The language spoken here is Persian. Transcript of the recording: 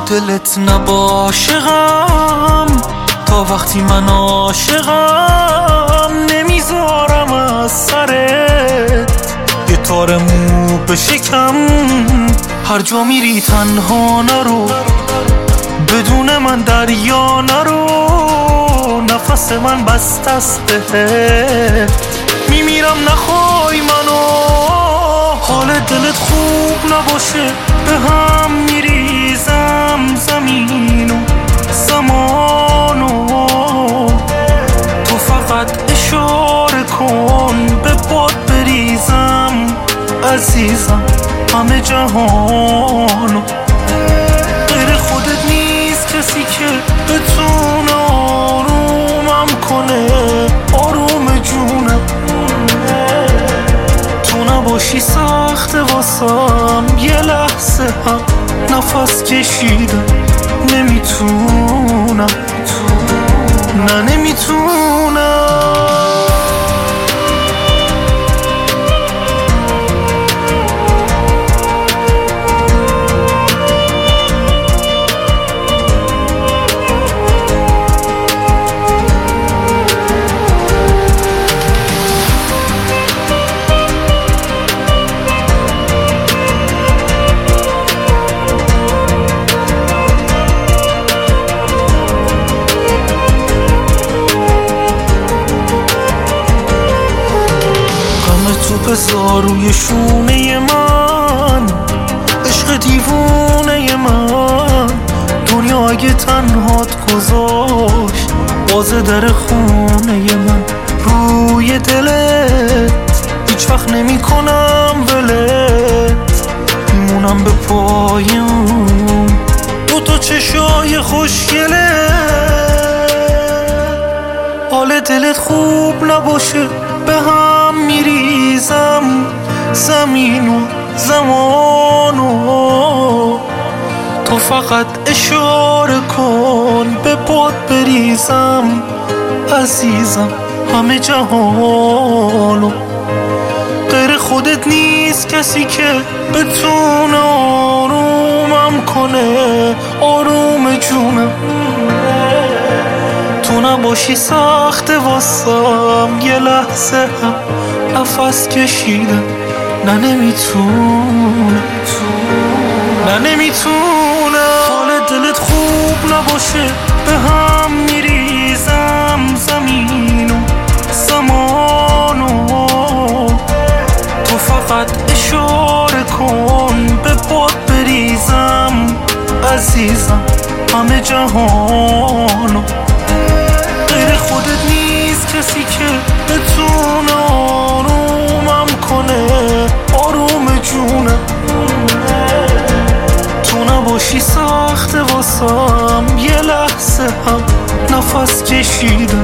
دلت نباشه غم، تا وقتی من عاشقم نمیذارم از سرت یه تار مو بشکم. هر جا میری تنها نرو، بدون من دریا نرو، نفس من بسته است بهت، میمیرم نخوای منو. حال دلت خوب نباشه به هم میریزم زمین و زمانو، تو فقط اشاره کن به باد بریزم عزیزم همه جهانو. غیر خودت نیست کسی که بتونه آرومم کنه، آروم جونم. تو نباشی سخت واسم یه لحظه هم نفس کشیدم، نمیتونم نه نمیتونم. بذار روی شونه من، عشق دیوونه من. دنیا اگه تنهات گذاشت باز در خونه من، روی دلت هیچ وقت نمی کنم ولت، میمونم به پایم دوتا چشای خوشگله. حال دلت خوب نباشه به هم میریزم زمین و زمانو، تو فقط اشاره کن به باد بریزم عزیزم همه جهانو. غیر خودت نیست کسی که بتونه آرومم کنه، آروم جونم. تو نباشی سخت واسم یه لحظه هم نفس کشیدم، نه نمیتونم نه نمیتونم. حال دلت خوب نباشه به هم میریزم زمین و زمانو، تو فقط اشاره کن به باد بریزم عزیزم همه جهانو. غیر خودت نیست کسی که بتونه آرومم کنه، آروم جونم. تو نباشی سخت واسم یه لحظه هم نفس کشیدم،